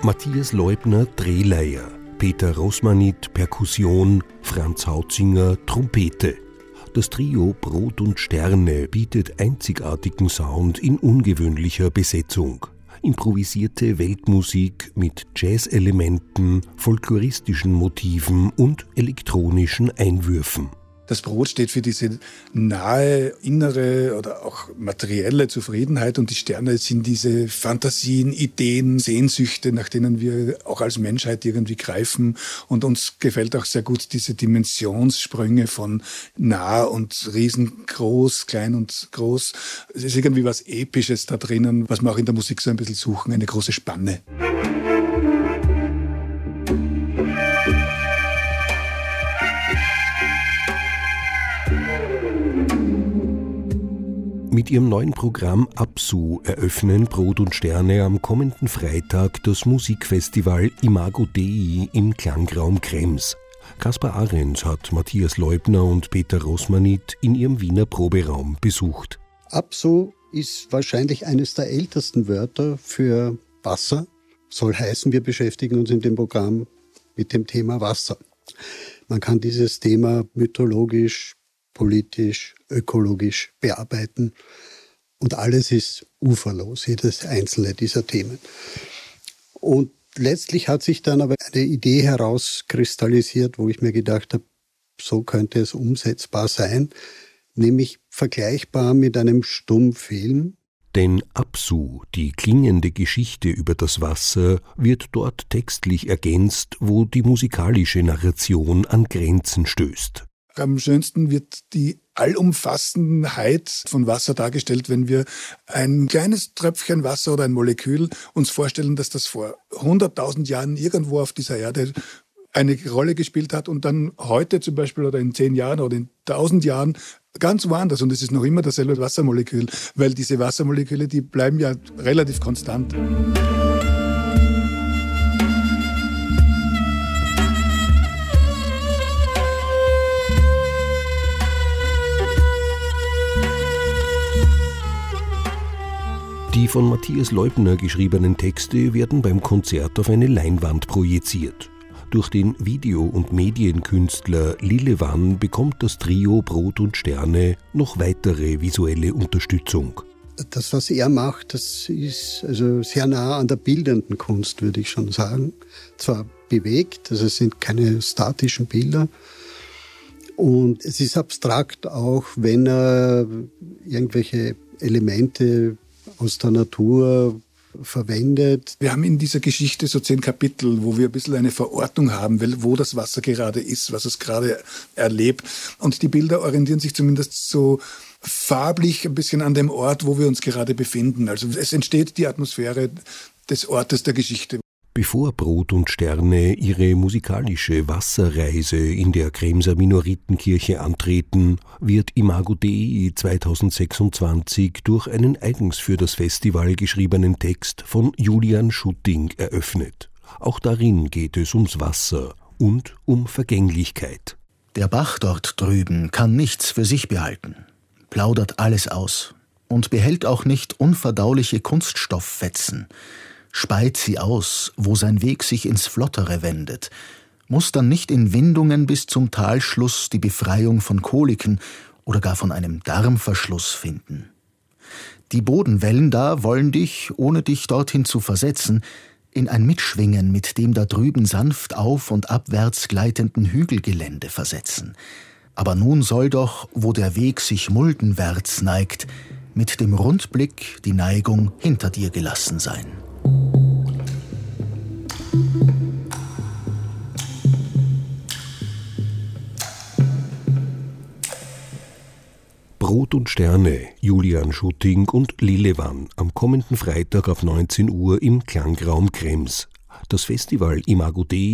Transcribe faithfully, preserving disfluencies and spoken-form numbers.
Matthias Leubner Drehleier, Peter Rosmanit Perkussion, Franz Hautzinger Trompete. Das Trio Brot und Sterne bietet einzigartigen Sound in ungewöhnlicher Besetzung. Improvisierte Weltmusik mit Jazz-Elementen, folkloristischen Motiven und elektronischen Einwürfen. Das Brot steht für diese nahe, innere oder auch materielle Zufriedenheit und die Sterne sind diese Fantasien, Ideen, Sehnsüchte, nach denen wir auch als Menschheit irgendwie greifen. Und uns gefällt auch sehr gut diese Dimensionssprünge von nah und riesengroß, klein und groß. Es ist irgendwie was Episches da drinnen, was wir auch in der Musik so ein bisschen suchen, eine große Spanne. Mit ihrem neuen Programm Absu eröffnen Brot und Sterne am kommenden Freitag das Musikfestival Imago Dei im Klangraum Krems. Kaspar Ahrens hat Matthias Leubner und Peter Rosmanit in ihrem Wiener Proberaum besucht. Absu ist wahrscheinlich eines der ältesten Wörter für Wasser. Soll heißen, wir beschäftigen uns in dem Programm mit dem Thema Wasser. Man kann dieses Thema mythologisch, politisch, ökologisch bearbeiten. Und alles ist uferlos, jedes einzelne dieser Themen. Und letztlich hat sich dann aber eine Idee herauskristallisiert, wo ich mir gedacht habe, so könnte es umsetzbar sein, nämlich vergleichbar mit einem Stummfilm. Denn Absu, die klingende Geschichte über das Wasser, wird dort textlich ergänzt, wo die musikalische Narration an Grenzen stößt. Am schönsten wird die Allumfassenheit von Wasser dargestellt, wenn wir ein kleines Tröpfchen Wasser oder ein Molekül uns vorstellen, dass das vor hunderttausend Jahren irgendwo auf dieser Erde eine Rolle gespielt hat und dann heute zum Beispiel oder in zehn Jahren oder in tausend Jahren ganz woanders. Und es ist noch immer dasselbe Wassermolekül, weil diese Wassermoleküle, die bleiben ja relativ konstant. Die von Matthias Leubner geschriebenen Texte werden beim Konzert auf eine Leinwand projiziert. Durch den Video- und Medienkünstler Lillewan bekommt das Trio Brot und Sterne noch weitere visuelle Unterstützung. Das, was er macht, das ist also sehr nah an der bildenden Kunst, würde ich schon sagen. Zwar bewegt, also es sind keine statischen Bilder. Und es ist abstrakt auch, wenn er irgendwelche Elemente aus der Natur verwendet. Wir haben in dieser Geschichte so zehn Kapitel, wo wir ein bisschen eine Verortung haben, wo das Wasser gerade ist, was es gerade erlebt. Und die Bilder orientieren sich zumindest so farblich ein bisschen an dem Ort, wo wir uns gerade befinden. Also es entsteht die Atmosphäre des Ortes der Geschichte. Bevor Brot und Sterne ihre musikalische Wasserreise in der Kremser Minoritenkirche antreten, wird Imago Dei zweitausendsechsundzwanzig durch einen eigens für das Festival geschriebenen Text von Julian Schutting eröffnet. Auch darin geht es ums Wasser und um Vergänglichkeit. Der Bach dort drüben kann nichts für sich behalten, plaudert alles aus und behält auch nicht unverdauliche Kunststofffetzen, speit sie aus, wo sein Weg sich ins Flottere wendet, muss dann nicht in Windungen bis zum Talschluss die Befreiung von Koliken oder gar von einem Darmverschluss finden. Die Bodenwellen da wollen dich, ohne dich dorthin zu versetzen, in ein Mitschwingen mit dem da drüben sanft auf- und abwärts gleitenden Hügelgelände versetzen. Aber nun soll doch, wo der Weg sich muldenwärts neigt, mit dem Rundblick die Neigung hinter dir gelassen sein. Brot und Sterne, Julian Schutting und Lillewan am kommenden Freitag auf neunzehn Uhr im Klangraum Krems. Das Festival Imago Dei